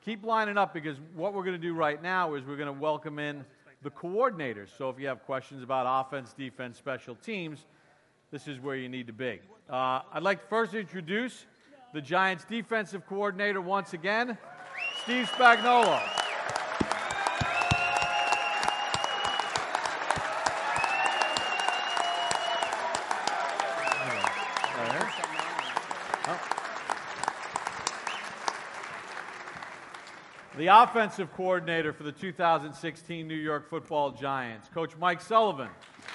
keep lining up, because what we're going to do right now is we're going to welcome in the coordinators. So if you have questions about offense, defense, special teams, this is where you need to be. I'd like to first introduce the Giants defensive coordinator once again, Steve Spagnuolo. The offensive coordinator for the 2016 New York Football Giants, Coach Mike Sullivan.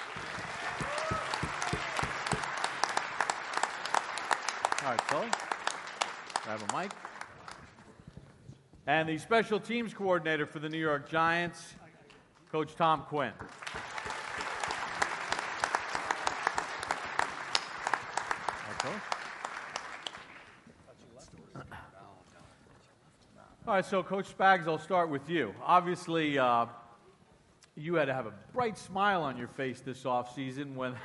All right, Sully, grab a mic. And the special teams coordinator for the New York Giants, Coach Tom Quinn. All right, so Coach Spags, I'll start with you. Obviously, you had to have a bright smile on your face this offseason when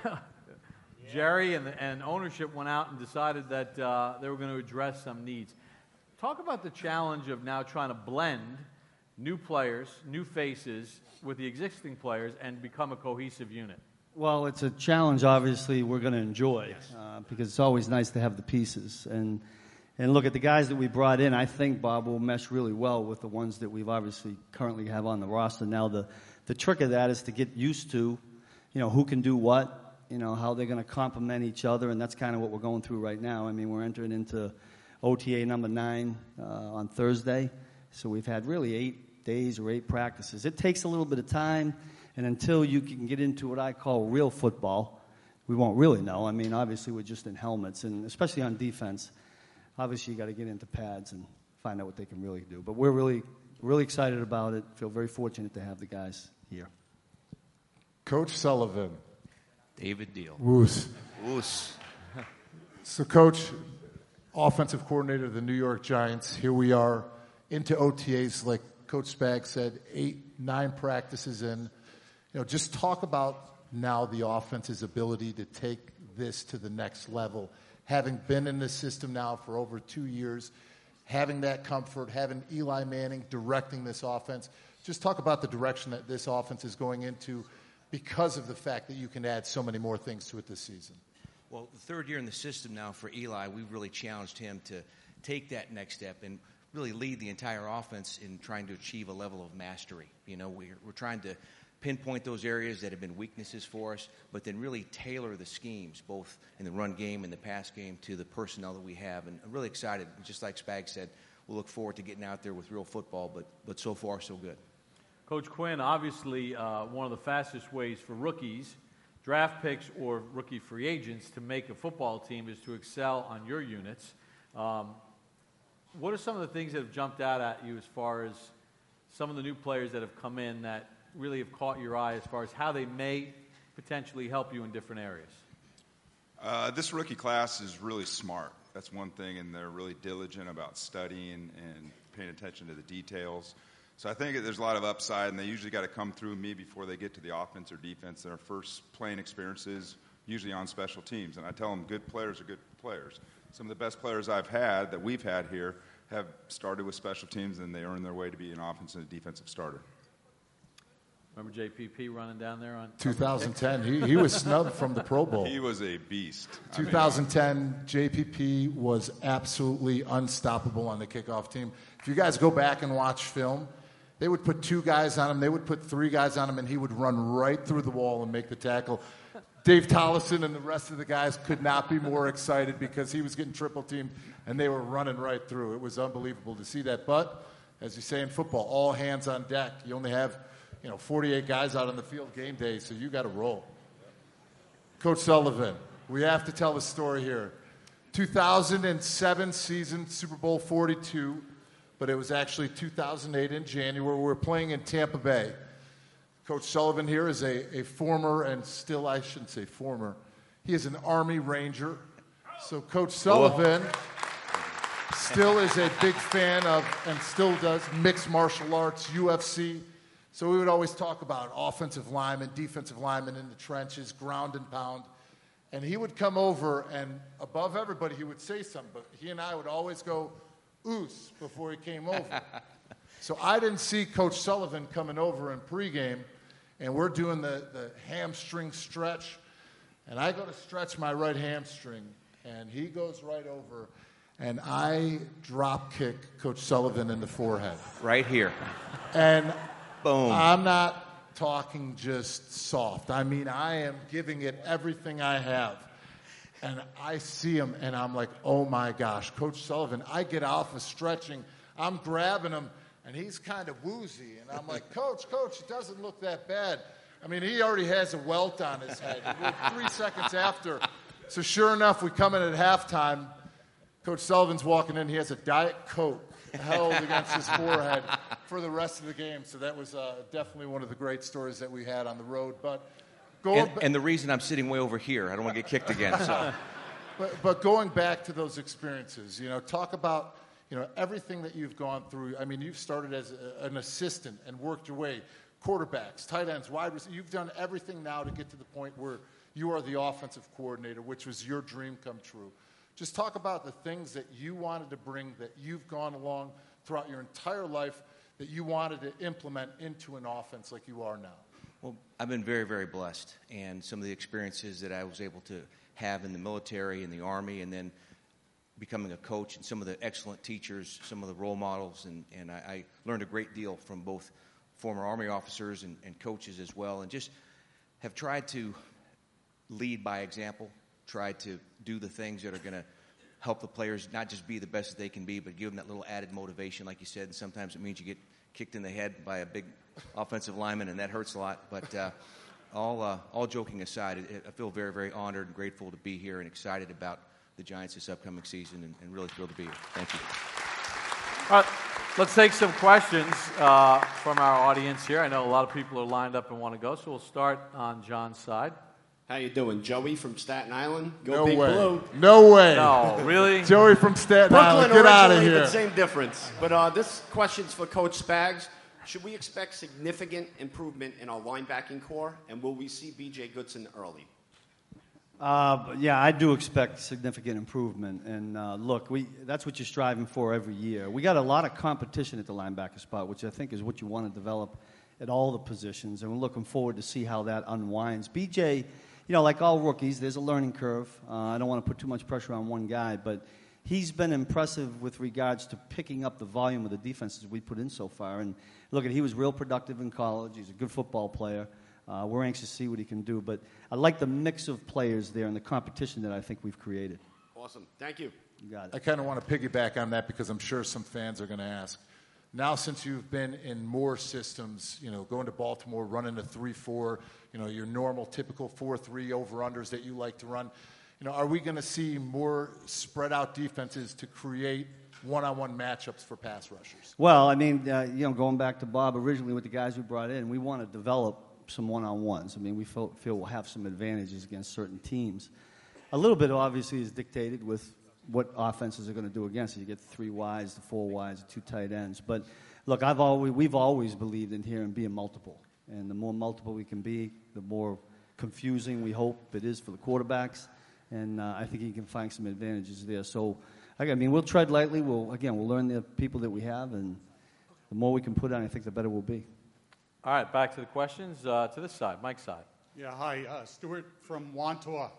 Jerry and ownership went out and decided that they were going to address some needs. Talk about the challenge of now trying to blend new players, new faces with the existing players and become a cohesive unit. Well, it's a challenge, obviously, we're going to enjoy because it's always nice to have the pieces. And look, at the guys that we brought in, I think, Bob, will mesh really well with the ones that we've obviously currently have on the roster. Now, the trick of that is to get used to, who can do what, how they're going to complement each other, and that's kind of what we're going through right now. I mean, we're entering into OTA number 9 on Thursday, so we've had really 8 days or 8 practices. It takes a little bit of time, and until you can get into what I call real football, we won't really know. I mean, obviously, we're just in helmets, and especially on defense. Obviously, you got to get into pads and find out what they can really do. But we're really, really excited about it. Feel very fortunate to have the guys here. Coach Sullivan. David Deal. Woos. Woos. So, Coach, offensive coordinator of the New York Giants, here we are into OTAs, like Coach Spags said, 8, 9 practices in. Just talk about now the offense's ability to take this to the next level. Having been in this system now for over 2 years, having that comfort, having Eli Manning directing this offense, just talk about the direction that this offense is going into because of the fact that you can add so many more things to it this season. Well, the third year in the system now for Eli, we've really challenged him to take that next step and really lead the entire offense in trying to achieve a level of mastery. We're trying to pinpoint those areas that have been weaknesses for us, but then really tailor the schemes, both in the run game and the pass game, to the personnel that we have. And I'm really excited. Just like Spags said, we'll look forward to getting out there with real football, but so far, so good. Coach Quinn, obviously one of the fastest ways for rookies, draft picks or rookie free agents, to make a football team is to excel on your units. What are some of the things that have jumped out at you as far as some of the new players that have come in that really have caught your eye as far as how they may potentially help you in different areas? This rookie class is really smart. That's one thing, and they're really diligent about studying and paying attention to the details. So I think there's a lot of upside, and they usually got to come through me before they get to the offense or defense. Their first playing experiences usually on special teams, and I tell them good players are good players. Some of the best players that we've had here, have started with special teams, and they earned their way to be an offensive and defensive starter. Remember JPP running down there on 2010? He was snubbed from the Pro Bowl. He was a beast. 2010, JPP was absolutely unstoppable on the kickoff team. If you guys go back and watch film, they would put 2 guys on him, they would put 3 guys on him, and he would run right through the wall and make the tackle. Dave Tollison and the rest of the guys could not be more excited because he was getting triple teamed, and they were running right through. It was unbelievable to see that. But, as you say in football, all hands on deck. You only have 48 guys out on the field game day, so you got to roll. Coach Sullivan, we have to tell the story here. 2007 season, Super Bowl 42, but it was actually 2008 in January. We were playing in Tampa Bay. Coach Sullivan here is a former, and still, I shouldn't say former, he is an Army Ranger. So Coach Sullivan still is a big fan of, and still does, mixed martial arts, UFC. So we would always talk about offensive linemen, defensive linemen in the trenches, ground and pound. And he would come over, and above everybody, he would say something. But he and I would always go, oos, before he came over. So I didn't see Coach Sullivan coming over in pregame, and we're doing the hamstring stretch, and I go to stretch my right hamstring, and he goes right over, and I drop kick Coach Sullivan in the forehead. Right here. And Boom. I'm not talking just soft. I mean, I am giving it everything I have. And I see him, and I'm like, oh, my gosh, Coach Sullivan. I get off of stretching. I'm grabbing him, and he's kind of woozy. And I'm like, Coach, it doesn't look that bad. I mean, he already has a welt on his head. We're 3 seconds after. So sure enough, we come in at halftime. Coach Sullivan's walking in. He has a Diet Coke held against his forehead for the rest of the game. So that was definitely one of the great stories that we had on the road. But and the reason I'm sitting way over here, I don't want to get kicked again. So. But going back to those experiences, talk about, everything that you've gone through. I mean, you've started as an assistant and worked your way. Quarterbacks, tight ends, wide receivers. You've done everything now to get to the point where you are the offensive coordinator, which was your dream come true. Just talk about the things that you wanted to bring, that you've gone along throughout your entire life, that you wanted to implement into an offense like you are now. Well, I've been very, very blessed, and some of the experiences that I was able to have in the military and the Army, and then becoming a coach, and some of the excellent teachers, some of the role models, and I learned a great deal from both former Army officers and coaches as well, and just have tried to lead by example, tried to do the things that are going to help the players not just be the best that they can be, but give them that little added motivation, like you said, and sometimes it means you get kicked in the head by a big offensive lineman, and that hurts a lot. But all joking aside, I feel very, very honored and grateful to be here and excited about the Giants this upcoming season, and really thrilled to be here. Thank you. All right, let's take some questions from our audience here. I know a lot of people are lined up and want to go, so we'll start on John's side. How you doing? Joey from Staten Island? Go no Big way. Blue. No way. No, really? Joey from Staten Island, Brooklyn get out of originally, here. but same difference. But this question's for Coach Spags. Should we expect significant improvement in our linebacking core, and will we see B.J. Goodson early? Yeah, I do expect significant improvement. And look, that's what you're striving for every year. We got a lot of competition at the linebacker spot, which I think is what you want to develop at all the positions. And we're looking forward to see how that unwinds. B.J., like all rookies, there's a learning curve. I don't want to put too much pressure on one guy, but he's been impressive with regards to picking up the volume of the defenses we put in so far. And look, he was real productive in college. He's a good football player. We're anxious to see what he can do. But I like the mix of players there and the competition that I think we've created. Awesome. Thank you. You got it. I kind of want to piggyback on that because I'm sure some fans are going to ask. Now, since you've been in more systems, going to Baltimore, running a 3-4, your normal, typical 4-3 over-unders that you like to run, are we going to see more spread-out defenses to create one-on-one matchups for pass rushers? Well, I mean, going back to Bob originally with the guys we brought in, we want to develop some one-on-ones. I mean, we feel we'll have some advantages against certain teams. A little bit, obviously, is dictated with what offenses are going to do against it. You get the 3 wides, the 4 wides, the 2 tight ends. But, look, we've always believed in here in being multiple. And the more multiple we can be, the more confusing we hope it is for the quarterbacks. And I think he can find some advantages there. So, we'll tread lightly. We'll learn the people that we have. And the more we can put on, I think the better we'll be. All right, back to the questions. To this side, Mike's side. Yeah, hi. Stuart from Wantua.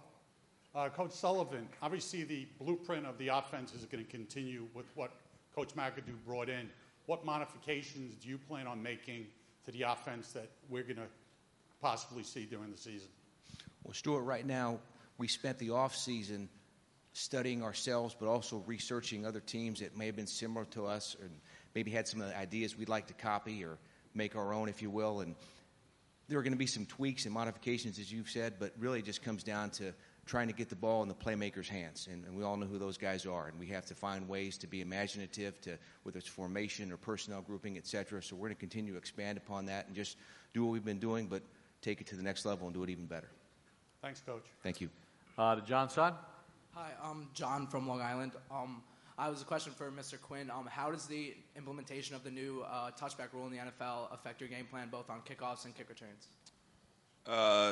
Coach Sullivan, obviously the blueprint of the offense is going to continue with what Coach McAdoo brought in. What modifications do you plan on making to the offense that we're going to possibly see during the season? Well, Stuart, right now we spent the off-season studying ourselves, but also researching other teams that may have been similar to us or maybe had some of the ideas we'd like to copy or make our own, if you will. And there are going to be some tweaks and modifications, as you've said, but really it just comes down to trying to get the ball in the playmakers' hands, and we all know who those guys are, and we have to find ways to be imaginative, to whether it's formation or personnel grouping, et cetera. So we're going to continue to expand upon that and just do what we've been doing, but take it to the next level and do it even better. Thanks, Coach. Thank you. To John's side. Hi, I'm John from Long Island. I was a question for Mr. Quinn. How does the implementation of the new touchback rule in the NFL affect your game plan, both on kickoffs and kick returns?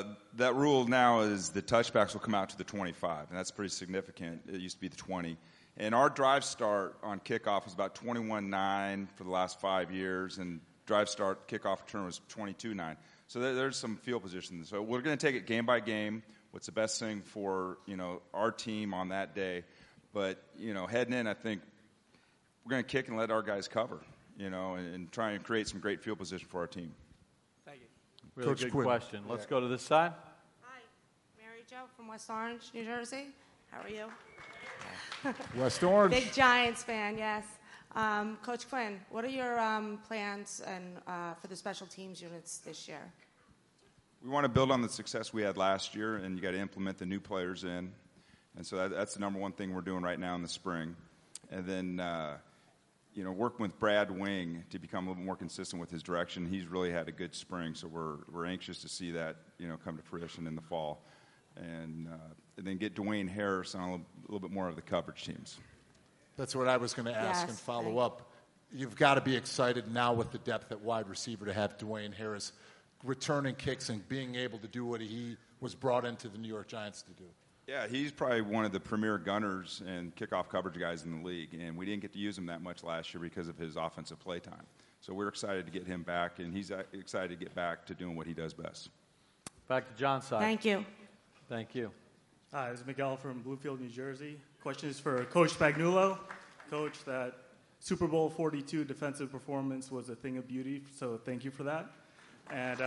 That rule now is the touchbacks will come out to the 25, and that's pretty significant. It used to be the 20. And our drive start on kickoff was about 21-9 for the last 5 years, and drive start kickoff return was 22-9. So there's some field position. So we're going to take it game by game. What's the best thing for our team on that day? But heading in, I think we're going to kick and let our guys cover. And try and create some great field position for our team. Thank you. Really Coach good Quinn. question. Let's go to this side. Hi, Mary Jo from West Orange, New Jersey. How are you? West Orange. Big Giants fan, yes. Coach Quinn, what are your plans for the special teams units this year? We want to build on the success we had last year, and you got to implement the new players in. And so that's the number one thing we're doing right now in the spring. And then, working with Brad Wing to become a little more consistent with his direction. He's really had a good spring, so we're anxious to see that come to fruition in the fall. And then get Dwayne Harris on a little bit more of the coverage teams. That's what I was going to ask Yes, and follow up. You've got to be excited now with the depth at wide receiver to have Dwayne Harris returning kicks and being able to do what he was brought into the New York Giants to do. Yeah, he's probably one of the premier gunners and kickoff coverage guys in the league, and we didn't get to use him that much last year because of his offensive play time. So we're excited to get him back, and he's excited to get back to doing what he does best. Back to John's side. Thank you. Thank you. Hi, this is Miguel from Bluefield, New Jersey. Question is for Coach Spagnuolo. Coach, that Super Bowl 42 defensive performance was a thing of beauty, so thank you for that. And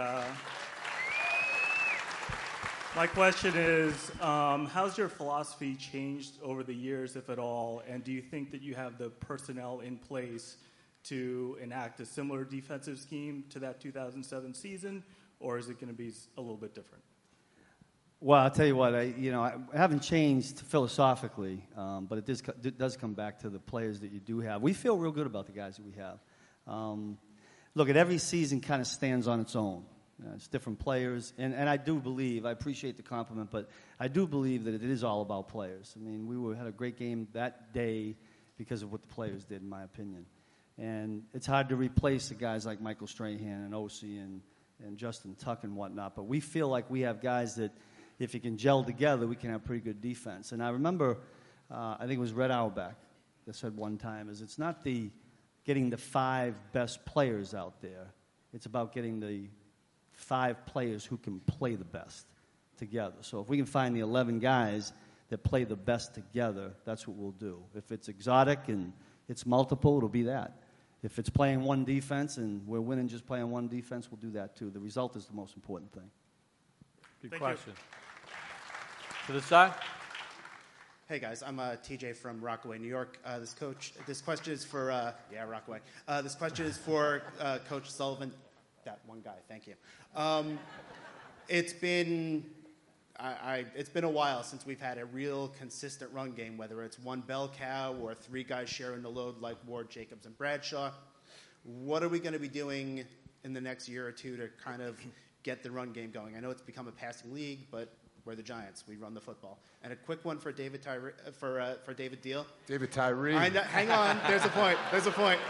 my question is, how's your philosophy changed over the years, if at all, and do you think that you have the personnel in place to enact a similar defensive scheme to that 2007 season, or is it going to be a little bit different? Well, I'll tell you what, I haven't changed philosophically, but it does come back to the players that you do have. We feel real good about the guys that we have. Look, every season kind of stands on its own. It's different players, and I do believe, I appreciate the compliment, but I do believe that it is all about players. I mean, we had a great game that day because of what the players did, in my opinion. And it's hard to replace the guys like Michael Strahan and Osi and Justin Tuck and whatnot, but we feel like we have guys that, if you can gel together, we can have pretty good defense. And I remember, I think it was Red Auerbach that said one time, it's not getting the 5 best players out there. It's about getting the 5 players who can play the best together. So if we can find the 11 guys that play the best together, that's what we'll do. If it's exotic and it's multiple, it'll be that. If it's playing one defense and we're winning just playing one defense, we'll do that too. The result is the most important thing. Good Thank question. To the side. Hey guys, I'm TJ from Rockaway, New York. This question is for Rockaway. This question is for Coach Sullivan. That one guy, thank you. It's been a while since we've had a real consistent run game, whether it's one bell cow or 3 guys sharing the load like Ward, Jacobs, and Bradshaw. What are we going to be doing in the next year or two to kind of get the run game going? I know it's become a passing league, but we're the Giants. We run the football. And a quick one for David for David Deal. David Tyree. Hang on. There's a point.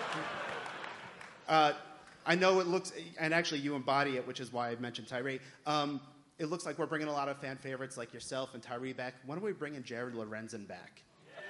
I know it looks, and actually you embody it, which is why I mentioned Tyree. It looks like we're bringing a lot of fan favorites like yourself and Tyree back. When are we bringing Jared Lorenzen back?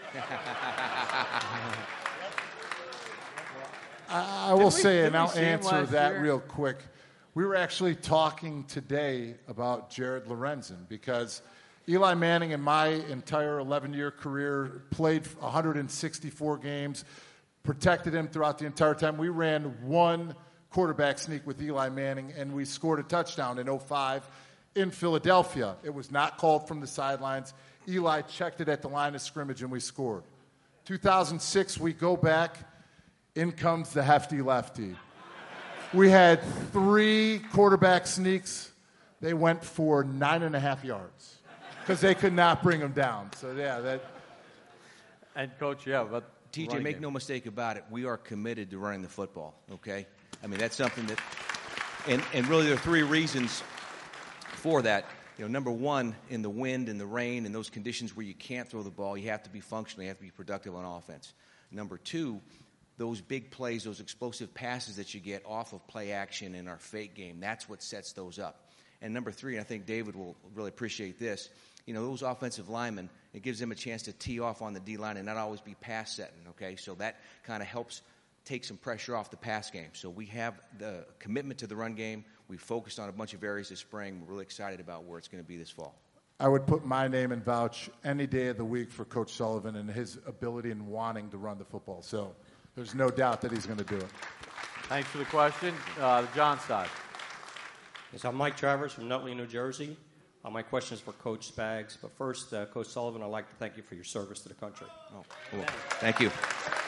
I will say, and didn't we I'll see him answer last that year? real quick. We were actually talking today about Jared Lorenzen because Eli Manning, in my entire 11-year career, played 164 games, protected him throughout the entire time. We ran one quarterback sneak with Eli Manning, and we scored a touchdown in 2005 in Philadelphia. It was not called from the sidelines. Eli checked it at the line of scrimmage, and we scored. 2006, we go back. In comes the hefty lefty. We had 3 quarterback sneaks. They went for 9.5 yards because they could not bring them down. So, yeah, that. And, Coach, but TJ, make no mistake about it. We are committed to running the football, okay? I mean, that's something that – and really there are 3 reasons for that. Number one, in the wind and the rain and those conditions where you can't throw the ball, you have to be functional. You have to be productive on offense. Number 2, those big plays, those explosive passes that you get off of play action in our fake game, that's what sets those up. And number 3, and I think David will really appreciate this, those offensive linemen, it gives them a chance to tee off on the D-line and not always be pass setting, okay? So that kind of helps take some pressure off the pass game. So we have the commitment to the run game. We focused on a bunch of areas this spring. We're really excited about where it's going to be this fall. I would put my name and vouch any day of the week for Coach Sullivan and his ability and wanting to run the football. So there's no doubt that he's going to do it. Thanks for the question. The John side. Yes, I'm Mike Travers from Nutley, New Jersey. My question is for Coach Spags. But first, Coach Sullivan, I'd like to thank you for your service to the country. Oh, cool. Thank you.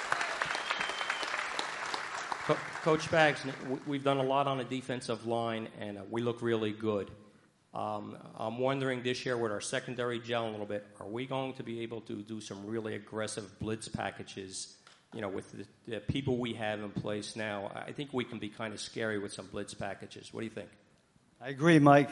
Coach Spags, we've done a lot on the defensive line, and we look really good. I'm wondering this year with our secondary gel a little bit, are we going to be able to do some really aggressive blitz packages, with the people we have in place now? I think we can be kind of scary with some blitz packages. What do you think? I agree, Mike.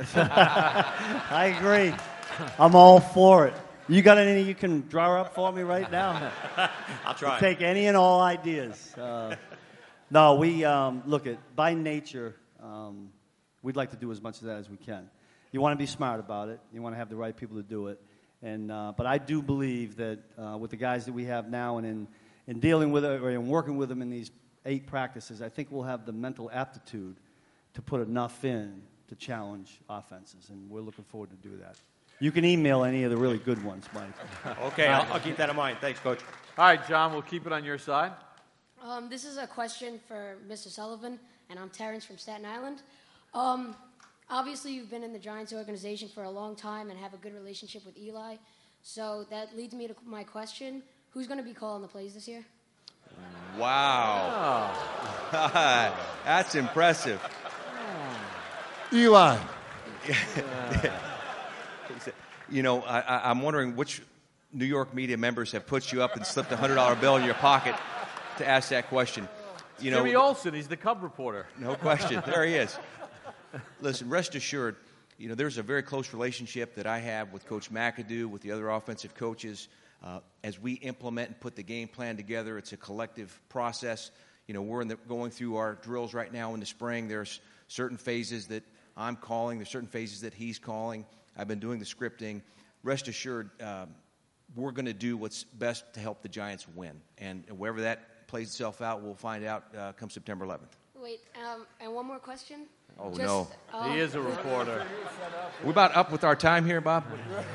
I agree. I'm all for it. You got any you can draw up for me right now? I'll try. We'll take any and all ideas. No, we look at by nature. We'd like to do as much of that as we can. You want to be smart about it. You want to have the right people to do it. But I do believe that with the guys that we have now and in dealing with it or in working with them in these 8 practices, I think we'll have the mental aptitude to put enough in to challenge offenses, and we're looking forward to do that. You can email any of the really good ones, Mike. Okay, I'll keep that in mind. Thanks, Coach. All right, John, we'll keep it on your side. This is a question for Mr. Sullivan, and I'm Terrence from Staten Island. Obviously, you've been in the Giants organization for a long time and have a good relationship with Eli. So that leads me to my question. Who's going to be calling the plays this year? Wow. Oh. That's impressive. Eli. I'm wondering which New York media members have put you up and slipped a $100 bill in your pocket to ask that question. Jimmy Olsen, he's the Cub reporter. No question. There he is. Listen, rest assured, there's a very close relationship that I have with Coach McAdoo, with the other offensive coaches. As we implement and put the game plan together, it's a collective process. We're going through our drills right now in the spring. There's certain phases that I'm calling. There's certain phases that he's calling. I've been doing the scripting. Rest assured, we're going to do what's best to help the Giants win. And wherever that plays itself out, we'll find out come September 11th. Wait, and one more question. Oh, no. He is a reporter. We're about up with our time here, Bob.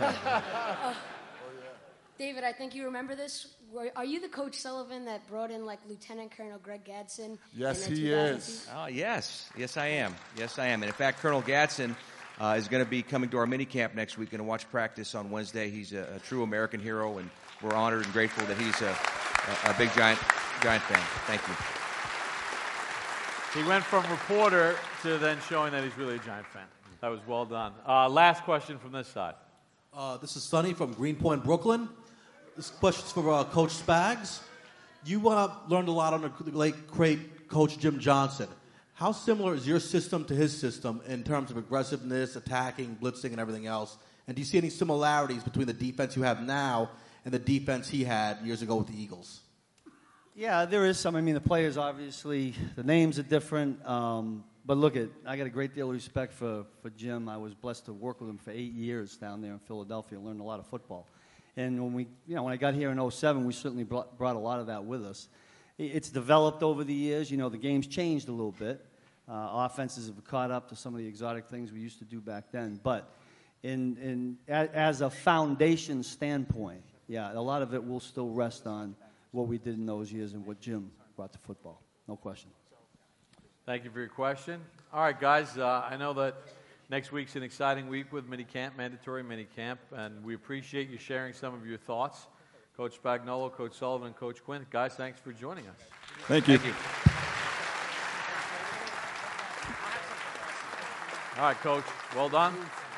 David, I think you remember this. Are you the Coach Sullivan that brought in Lieutenant Colonel Greg Gadsden? Yes, he is. Oh, yes. Yes, I am. Yes, I am. And in fact, Colonel Gadsden is going to be coming to our mini camp next week and watch practice on Wednesday. He's a true American hero, and we're honored and grateful that he's a big Giant fan. Thank you. He went from reporter to then showing that he's really a Giant fan. That was well done. Last question from this side. This is Sonny from Greenpoint, Brooklyn. This question's for Coach Spags. You learned a lot under the late, great Coach Jim Johnson. How similar is your system to his system in terms of aggressiveness, attacking, blitzing, and everything else? And do you see any similarities between the defense you have now and the defense he had years ago with the Eagles? Yeah, there is some. I mean, the players, obviously, the names are different. But look, I got a great deal of respect for Jim. I was blessed to work with him for 8 years down there in Philadelphia. Learned a lot of football. And when I got here in 2007, we certainly brought a lot of that with us. It's developed over the years. The game's changed a little bit. Offenses have caught up to some of the exotic things we used to do back then. But as a foundation standpoint, yeah, a lot of it will still rest on what we did in those years and what Jim brought to football. No question. Thank you for your question. All right, guys, I know that next week's an exciting week with minicamp, mandatory minicamp, and we appreciate you sharing some of your thoughts. Coach Spagnuolo, Coach Sullivan, and Coach Quinn. Guys, thanks for joining us. Thank you. Thank you. All right, Coach. Well done.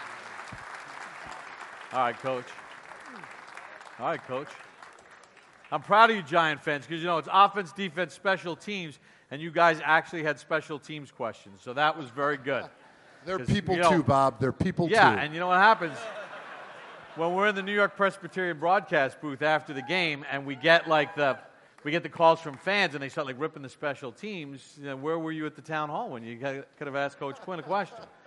All right, Coach. All right, Coach. I'm proud of you, Giant fans, because, it's offense, defense, special teams, and you guys actually had special teams questions, so that was very good. They're people too, Bob. They're people too. Yeah, and you know what happens? When we're in the New York Presbyterian broadcast booth after the game, and we get the calls from fans, and they start ripping the special teams. Where were you at the town hall when you could have asked Coach Quinn a question?